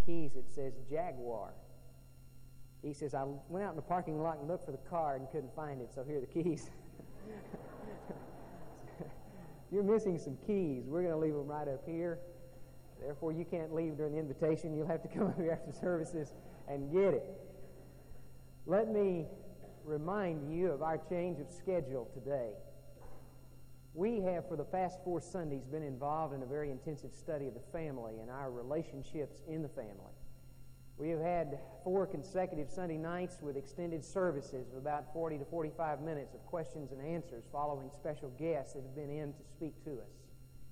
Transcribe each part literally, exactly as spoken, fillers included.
keys it says Jaguar. He says, I went out in the parking lot and looked for the car and couldn't find it, so here are the keys. You're missing some keys. We're going to leave them right up here. Therefore, you can't leave during the invitation. You'll have to come up here after services and get it. Let me remind you of our change of schedule today. We have, for the past four Sundays, been involved in a very intensive study of the family and our relationships in the family. We have had four consecutive Sunday nights with extended services of about forty to forty-five minutes of questions and answers following special guests that have been in to speak to us.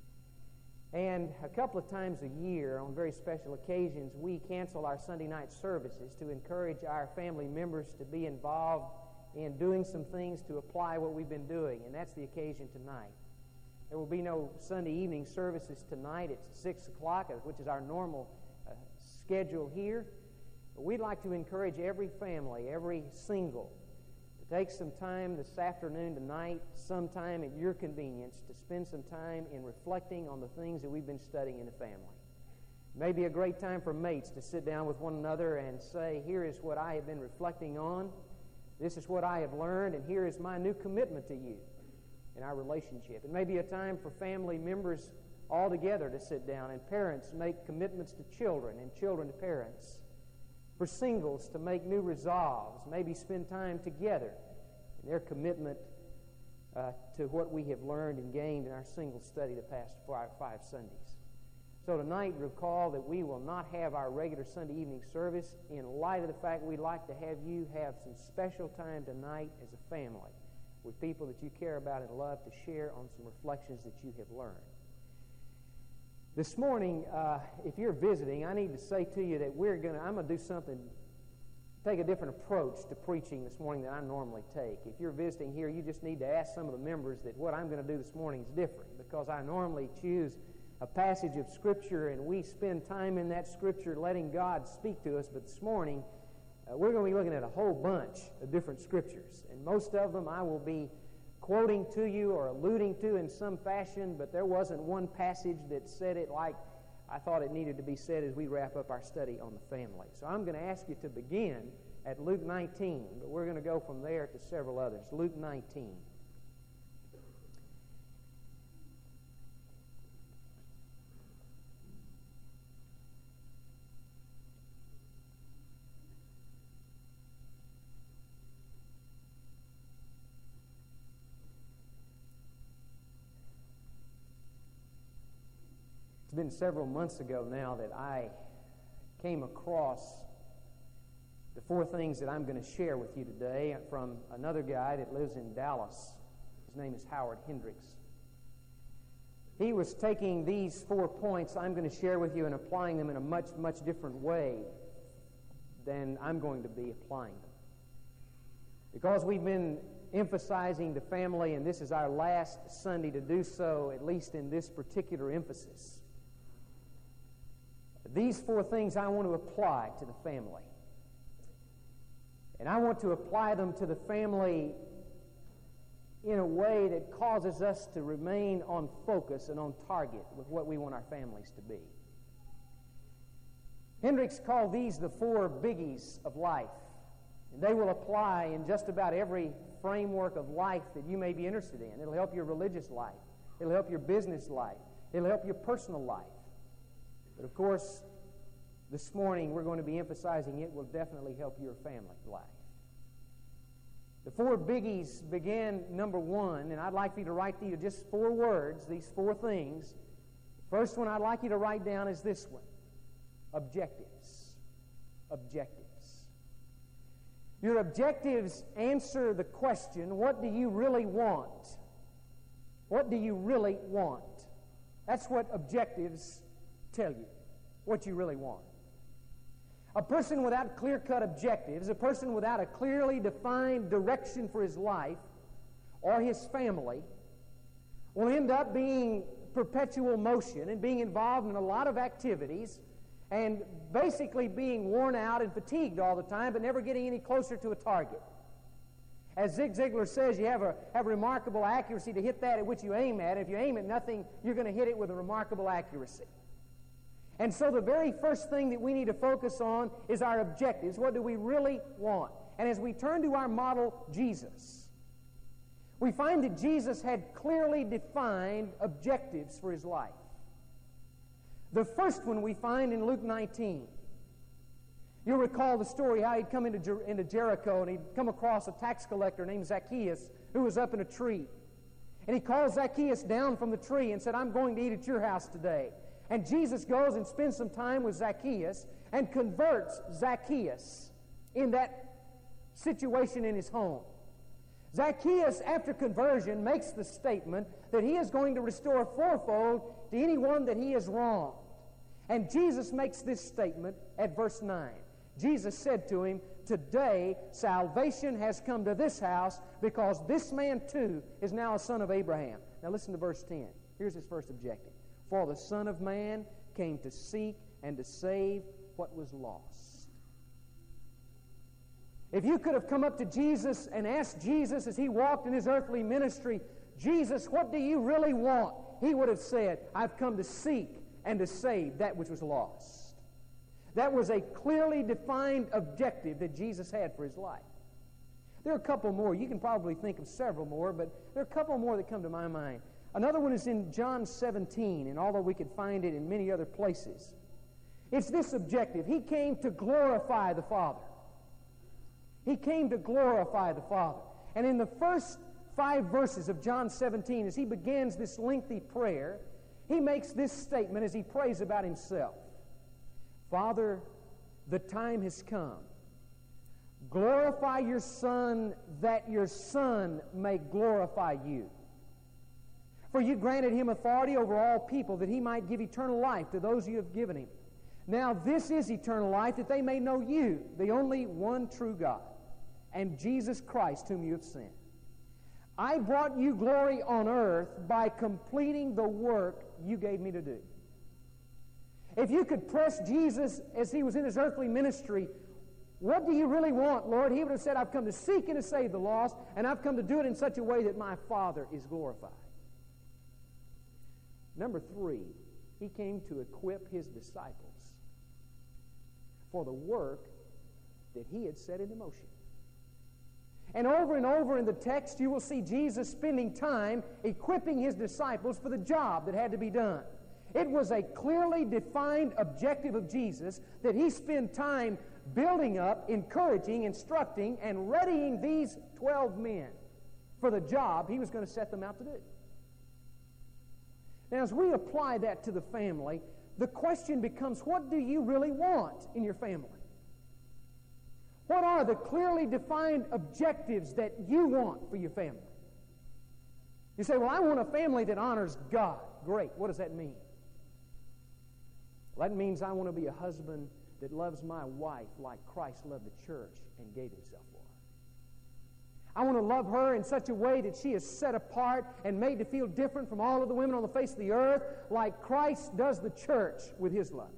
And a couple of times a year, on very special occasions, we cancel our Sunday night services to encourage our family members to be involved in doing some things to apply what we've been doing, and that's the occasion tonight. There will be no Sunday evening services tonight. It's six o'clock, which is our normal uh, schedule here. But we'd like to encourage every family, every single, to take some time this afternoon, tonight, sometime at your convenience, to spend some time in reflecting on the things that we've been studying in the family. It may be a great time for mates to sit down with one another and say, here is what I have been reflecting on. This is what I have learned, and here is my new commitment to you in our relationship. It may be a time for family members all together to sit down, and parents make commitments to children, and children to parents. For singles to make new resolves, maybe spend time together in their commitment uh, to what we have learned and gained in our single study the past five, five Sundays. So tonight, recall that we will not have our regular Sunday evening service in light of the fact we'd like to have you have some special time tonight as a family with people that you care about and love to share on some reflections that you have learned. This morning, uh, if you're visiting, I need to say to you that we're going to, I'm going to do something, take a different approach to preaching this morning than I normally take. If you're visiting here, you just need to ask some of the members that what I'm going to do this morning is different, because I normally choose a passage of Scripture and we spend time in that Scripture letting God speak to us. But this morning, uh, we're going to be looking at a whole bunch of different Scriptures. And most of them I will be quoting to you or alluding to in some fashion, but there wasn't one passage that said it like I thought it needed to be said as we wrap up our study on the family. So I'm going to ask you to begin at Luke nineteen, but we're going to go from there to several others. Luke nineteen. It's been several months ago now that I came across the four things that I'm going to share with you today from another guy that lives in Dallas. His name is Howard Hendricks. He was taking these four points I'm going to share with you and applying them in a much, much different way than I'm going to be applying them. Because we've been emphasizing the family, and this is our last Sunday to do so, at least in this particular emphasis. These four things I want to apply to the family. And I want to apply them to the family in a way that causes us to remain on focus and on target with what we want our families to be. Hendricks called these the four biggies of life. And they will apply in just about every framework of life that you may be interested in. It'll help your religious life. It'll help your business life. It'll help your personal life. But of course, this morning we're going to be emphasizing it will definitely help your family life. The four biggies begin, number one, and I'd like for you to write these just four words, these four things. The first one I'd like you to write down is this one: objectives. Objectives. Your objectives answer the question, what do you really want? What do you really want? That's what objectives tell you, what you really want. A person without clear-cut objectives, a person without a clearly defined direction for his life or his family, will end up being perpetual motion and being involved in a lot of activities and basically being worn out and fatigued all the time, but never getting any closer to a target. As Zig Ziglar says, you have a have remarkable accuracy to hit that at which you aim at. If you aim at nothing, you're going to hit it with a remarkable accuracy. And so the very first thing that we need to focus on is our objectives. What do we really want? And as we turn to our model, Jesus, we find that Jesus had clearly defined objectives for his life. The first one we find in Luke nineteen. You'll recall the story how he'd come into, Jer- into Jericho and he'd come across a tax collector named Zacchaeus who was up in a tree. And he called Zacchaeus down from the tree and said, I'm going to eat at your house today. And Jesus goes and spends some time with Zacchaeus and converts Zacchaeus in that situation in his home. Zacchaeus, after conversion, makes the statement that he is going to restore fourfold to anyone that he has wronged. And Jesus makes this statement at verse nine. Jesus said to him, today salvation has come to this house because this man too is now a son of Abraham. Now listen to verse ten. Here's his first objective. For the Son of Man came to seek and to save what was lost. If you could have come up to Jesus and asked Jesus as he walked in his earthly ministry, Jesus, what do you really want? He would have said, I've come to seek and to save that which was lost. That was a clearly defined objective that Jesus had for his life. There are a couple more. You can probably think of several more, but there are a couple more that come to my mind. Another one is in John seventeen, and although we could find it in many other places, it's this objective. He came to glorify the Father. He came to glorify the Father. And in the first five verses of John seventeen, as he begins this lengthy prayer, he makes this statement as he prays about himself. Father, the time has come. Glorify your Son, that your Son may glorify you. For you granted him authority over all people, that he might give eternal life to those you have given him. Now this is eternal life, that they may know you, the only one true God, and Jesus Christ whom you have sent. I brought you glory on earth by completing the work you gave me to do. If you could press Jesus as he was in his earthly ministry, what do you really want, Lord? He would have said, I've come to seek and to save the lost, and I've come to do it in such a way that my Father is glorified. Number three, he came to equip his disciples for the work that he had set into motion. And over and over in the text, you will see Jesus spending time equipping his disciples for the job that had to be done. It was a clearly defined objective of Jesus that he spend time building up, encouraging, instructing, and readying these twelve men for the job he was going to set them out to do. Now, as we apply that to the family, the question becomes, what do you really want in your family? What are the clearly defined objectives that you want for your family? You say, well, I want a family that honors God. Great. What does that mean? Well, that means I want to be a husband that loves my wife like Christ loved the church and gave himself for her. I want to love her in such a way that she is set apart and made to feel different from all of the women on the face of the earth, like Christ does the church with his love.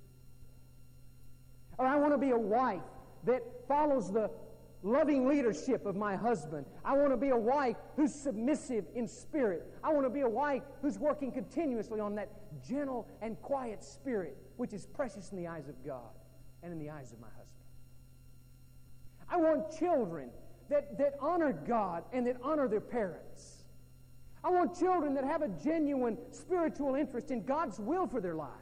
Or I want to be a wife that follows the loving leadership of my husband. I want to be a wife who's submissive in spirit. I want to be a wife who's working continuously on that gentle and quiet spirit, which is precious in the eyes of God and in the eyes of my husband. I want children that, that honor God and that honor their parents. I want children that have a genuine spiritual interest in God's will for their lives.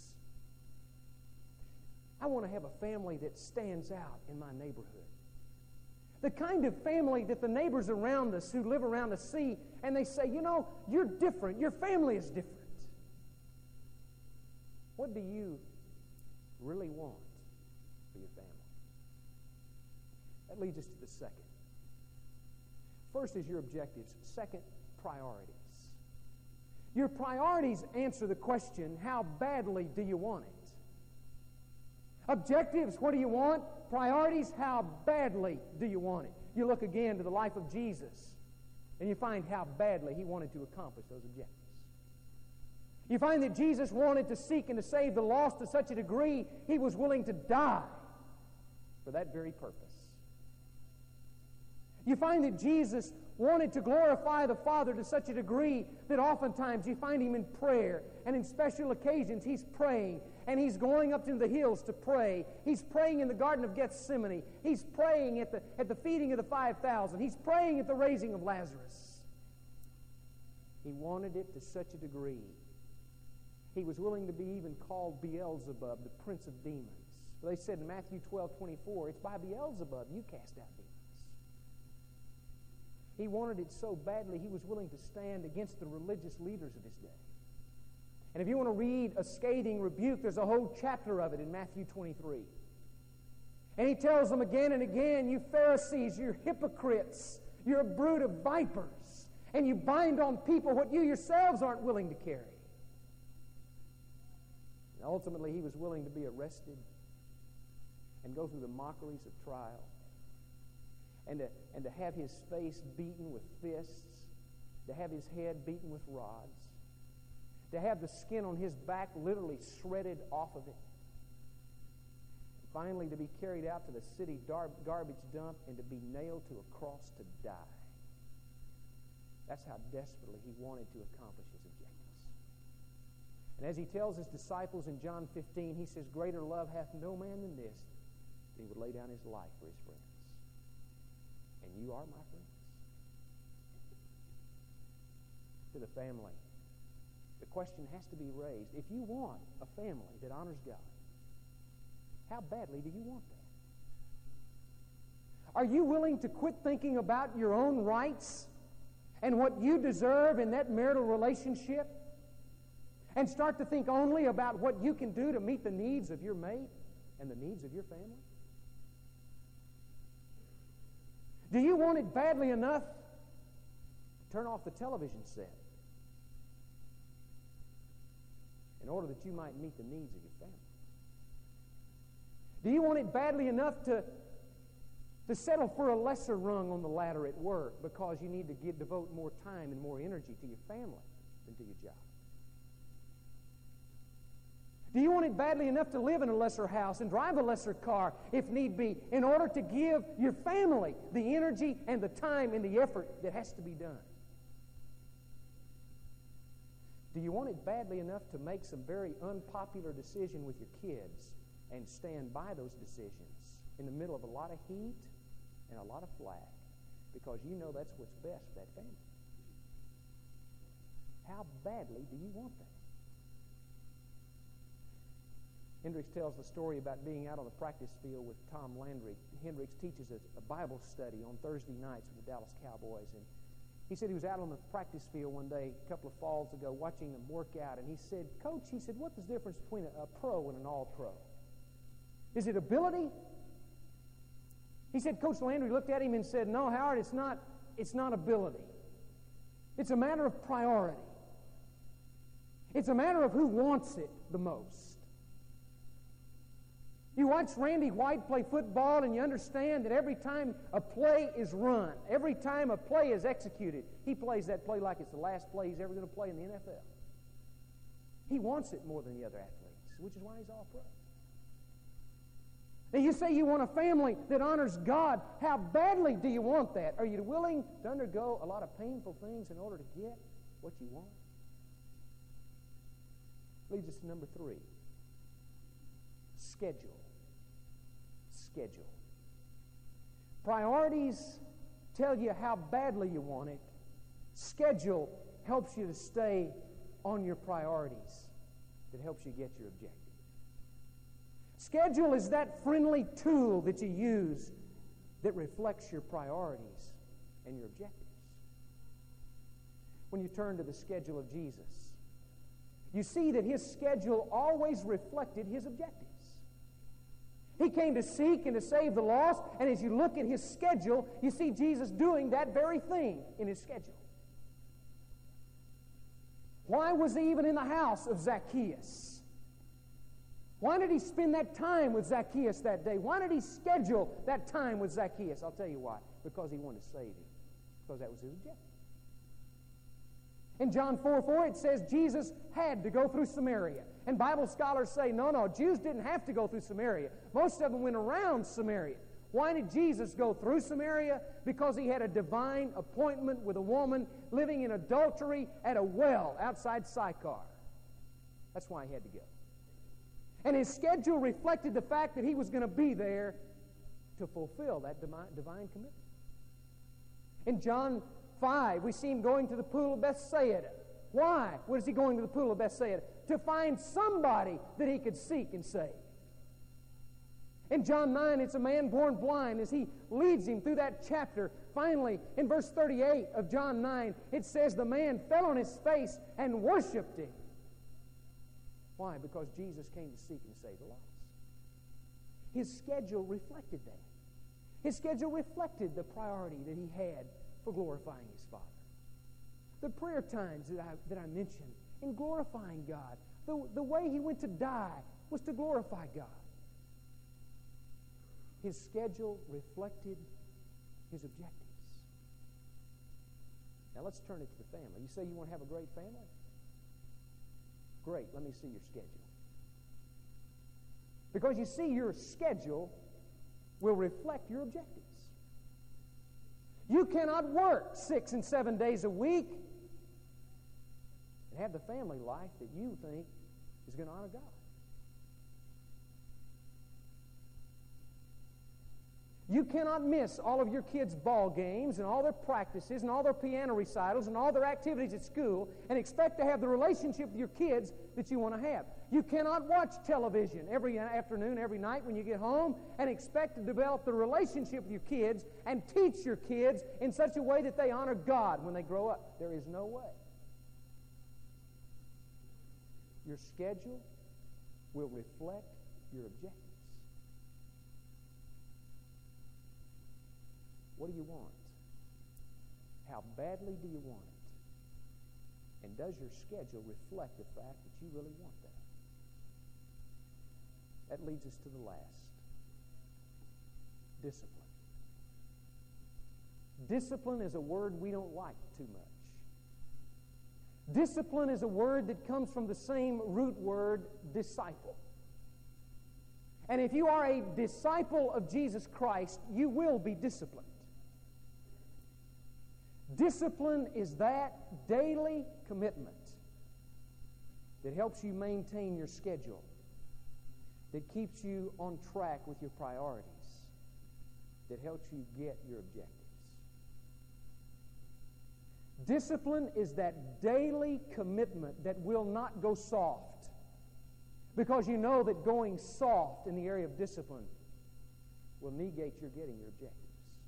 I want to have a family that stands out in my neighborhood. The kind of family that the neighbors around us who live around us see, and they say, you know, you're different. Your family is different. What do you really want for your family? That leads us to the second. First is your objectives. Second, priorities. Your priorities answer the question, how badly do you want it? Objectives, what do you want? Priorities, how badly do you want it? You look again to the life of Jesus, and you find how badly he wanted to accomplish those objectives. You find that Jesus wanted to seek and to save the lost to such a degree he was willing to die for that very purpose. You find that Jesus wanted to glorify the Father to such a degree that oftentimes you find him in prayer, and in special occasions he's praying, and he's going up to the hills to pray. He's praying in the Garden of Gethsemane. He's praying at the, at the feeding of the five thousand. He's praying at the raising of Lazarus. He wanted it to such a degree. He was willing to be even called Beelzebub, the prince of demons. For they said in Matthew twelve twenty-four, it's by Beelzebub you cast out demons. He wanted it so badly, he was willing to stand against the religious leaders of his day. And if you want to read a scathing rebuke, there's a whole chapter of it in Matthew twenty-three. And he tells them again and again, you Pharisees, you're hypocrites, you're a brood of vipers, and you bind on people what you yourselves aren't willing to carry. And ultimately, he was willing to be arrested and go through the mockeries of trial, and to, and to have his face beaten with fists, to have his head beaten with rods, to have the skin on his back literally shredded off of it, and finally to be carried out to the city dar- garbage dump and to be nailed to a cross to die. That's how desperately he wanted to accomplish his objectives. And as he tells his disciples in John fifteen, he says, greater love hath no man than this, that he would lay down his life for his friends. And you are my friends. To the family, the question has to be raised. If you want a family that honors God, how badly do you want that? Are you willing to quit thinking about your own rights and what you deserve in that marital relationship and start to think only about what you can do to meet the needs of your mate and the needs of your family? Do you want it badly enough to turn off the television set in order that you might meet the needs of your family? Do you want it badly enough to, to settle for a lesser rung on the ladder at work because you need to give, devote more time and more energy to your family than to your job? Do you want it badly enough to live in a lesser house and drive a lesser car, if need be, in order to give your family the energy and the time and the effort that has to be done? Do you want it badly enough to make some very unpopular decision with your kids and stand by those decisions in the middle of a lot of heat and a lot of flack because you know that's what's best for that family? How badly do you want that? Hendricks tells the story about being out on the practice field with Tom Landry. Hendricks teaches a, a Bible study on Thursday nights with the Dallas Cowboys. And he said he was out on the practice field one day a couple of falls ago watching them work out. And he said, Coach, he said, what's the difference between a, a pro and an all-pro? Is it ability? He said, Coach Landry looked at him and said, no, Howard, it's not, it's not ability. It's a matter of priority. It's a matter of who wants it the most. You watch Randy White play football and you understand that every time a play is run, every time a play is executed, he plays that play like it's the last play he's ever going to play in the N F L. He wants it more than the other athletes, which is why he's all pro. Now you say you want a family that honors God. How badly do you want that? Are you willing to undergo a lot of painful things in order to get what you want? Leads us to number three. Schedule. Schedule. Priorities tell you how badly you want it. Schedule helps you to stay on your priorities. That helps you get your objective. Schedule is that friendly tool that you use that reflects your priorities and your objectives. When you turn to the schedule of Jesus, you see that his schedule always reflected his objectives. He came to seek and to save the lost, and as you look at his schedule, you see Jesus doing that very thing in his schedule. Why was he even in the house of Zacchaeus? Why did he spend that time with Zacchaeus that day? Why did he schedule that time with Zacchaeus? I'll tell you why. Because he wanted to save him. Because that was his objective. In John four four, it says Jesus had to go through Samaria. And Bible scholars say, no, no, Jews didn't have to go through Samaria. Most of them went around Samaria. Why did Jesus go through Samaria? Because he had a divine appointment with a woman living in adultery at a well outside Sychar. That's why he had to go. And his schedule reflected the fact that he was going to be there to fulfill that divine commitment. In John five, we see him going to the pool of Bethsaida. Why? What is he going to the pool of Bethsaida? To find somebody that he could seek and save. In John nine, it's a man born blind. As he leads him through that chapter, finally, in verse thirty-eight of John nine, it says the man fell on his face and worshiped him. Why? Because Jesus came to seek and save the lost. His schedule reflected that. His schedule reflected the priority that he had for glorifying his Father. The prayer times that I, that I mentioned in glorifying God, the, the way he went to die was to glorify God. His schedule reflected his objectives. Now let's turn it to the family. You say you want to have a great family? Great, let me see your schedule. Because you see, your schedule will reflect your objectives. You cannot work six and seven days a week and have the family life that you think is going to honor God. You cannot miss all of your kids' ball games and all their practices and all their piano recitals and all their activities at school and expect to have the relationship with your kids that you want to have. You cannot watch television every afternoon, every night when you get home and expect to develop the relationship with your kids and teach your kids in such a way that they honor God when they grow up. There is no way. Your schedule will reflect your objectives. What do you want? How badly do you want it? And does your schedule reflect the fact that you really want that? That leads us to the last. Discipline. Discipline is a word we don't like too much. Discipline is a word that comes from the same root word, disciple. And if you are a disciple of Jesus Christ, you will be disciplined. Discipline is that daily commitment that helps you maintain your schedule, that keeps you on track with your priorities, that helps you get your objectives. Discipline is that daily commitment that will not go soft, because you know that going soft in the area of discipline will negate your getting your objectives.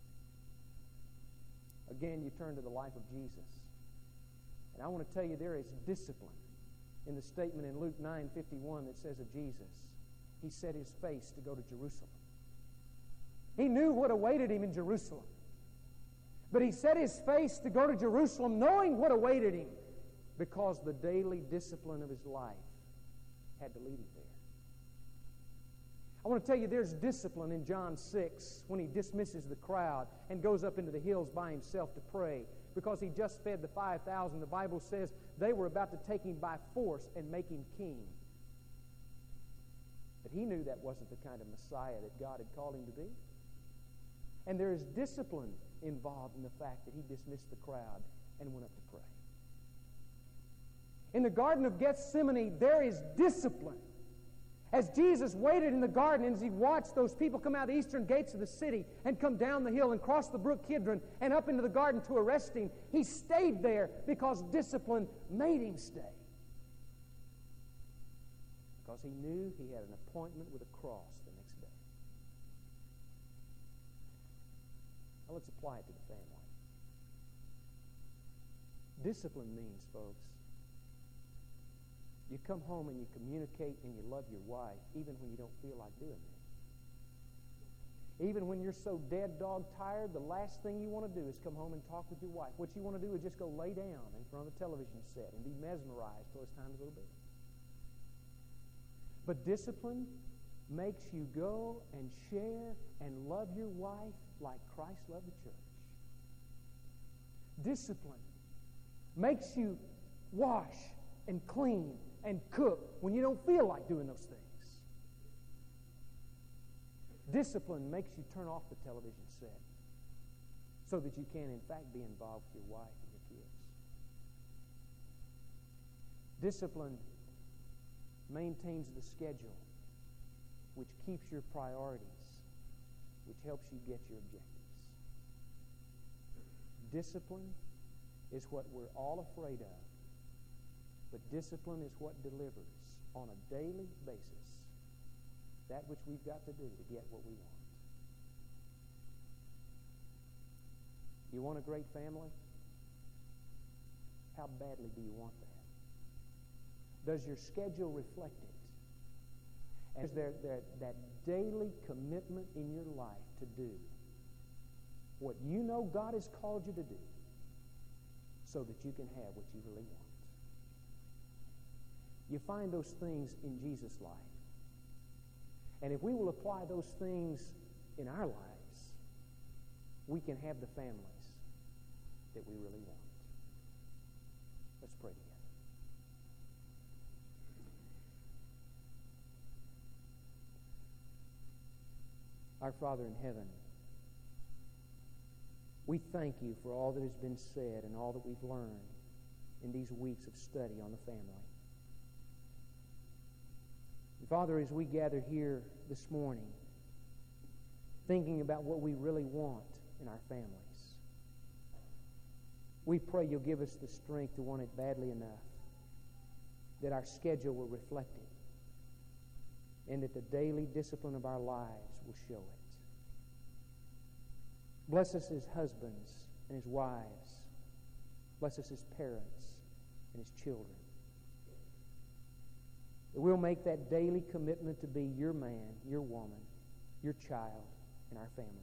Again, you turn to the life of Jesus. And I want to tell you there is discipline in the statement in Luke nine fifty-one that says of Jesus, he set his face to go to Jerusalem. He knew what awaited him in Jerusalem. But he set his face to go to Jerusalem knowing what awaited him, because the daily discipline of his life had to lead him there. I want to tell you there's discipline in John six when he dismisses the crowd and goes up into the hills by himself to pray, because he just fed the five thousand. The Bible says they were about to take him by force and make him king. But he knew that wasn't the kind of Messiah that God had called him to be. And there is discipline involved in the fact that he dismissed the crowd and went up to pray. In the Garden of Gethsemane, there is discipline. As Jesus waited in the garden and as he watched those people come out of the eastern gates of the city and come down the hill and cross the brook Kidron and up into the garden to arrest him, he stayed there because discipline made him stay. Because he knew he had an appointment with a cross the next day. Now let's apply it to the family. Discipline means, folks, you come home and you communicate and you love your wife even when you don't feel like doing it. Even when you're so dead dog tired, the last thing you want to do is come home and talk with your wife. What you want to do is just go lay down in front of the television set and be mesmerized till it's time to go to bed. But discipline makes you go and share and love your wife like Christ loved the church. Discipline makes you wash and clean and cook when you don't feel like doing those things. Discipline makes you turn off the television set so that you can, in fact, be involved with your wife and your kids. Discipline maintains the schedule which keeps your priorities, which helps you get your objectives. Discipline is what we're all afraid of, but discipline is what delivers on a daily basis that which we've got to do to get what we want. You want a great family? How badly do you want that? Does your schedule reflect it? And is there, there that daily commitment in your life to do what you know God has called you to do so that you can have what you really want? You find those things in Jesus' life. And if we will apply those things in our lives, we can have the families that we really want. Let's pray together. Our Father in heaven, we thank you for all that has been said and all that we've learned in these weeks of study on the family. And Father, as we gather here this morning, thinking about what we really want in our families, we pray you'll give us the strength to want it badly enough, that our schedule will reflect it, and that the daily discipline of our lives will show it. Bless us as husbands and as wives. Bless us as parents and as children. That we'll make that daily commitment to be your man, your woman, your child, and our family.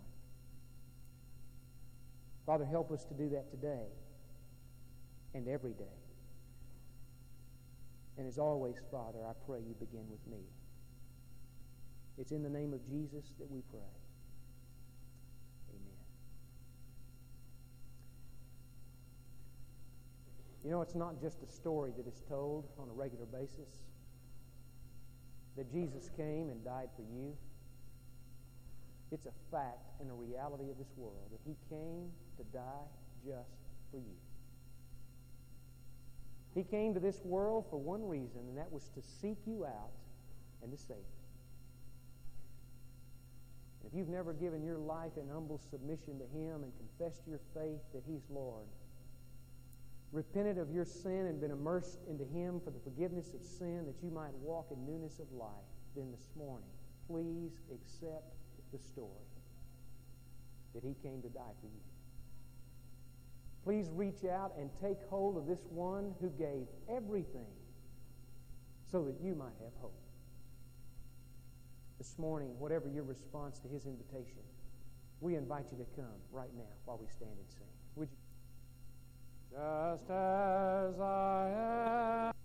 Father, help us to do that today and every day. And as always, Father, I pray you begin with me. It's in the name of Jesus that we pray. Amen. You know, it's not just a story that is told on a regular basis that Jesus came and died for you. It's a fact and a reality of this world that he came to die just for you. He came to this world for one reason, and that was to seek you out and to save you. If you've never given your life in humble submission to him and confessed your faith that he's Lord, repented of your sin and been immersed into him for the forgiveness of sin that you might walk in newness of life, then this morning, please accept the story that he came to die for you. Please reach out and take hold of this one who gave everything so that you might have hope. This morning, whatever your response to his invitation, we invite you to come right now while we stand and sing. Would you? Just as I am.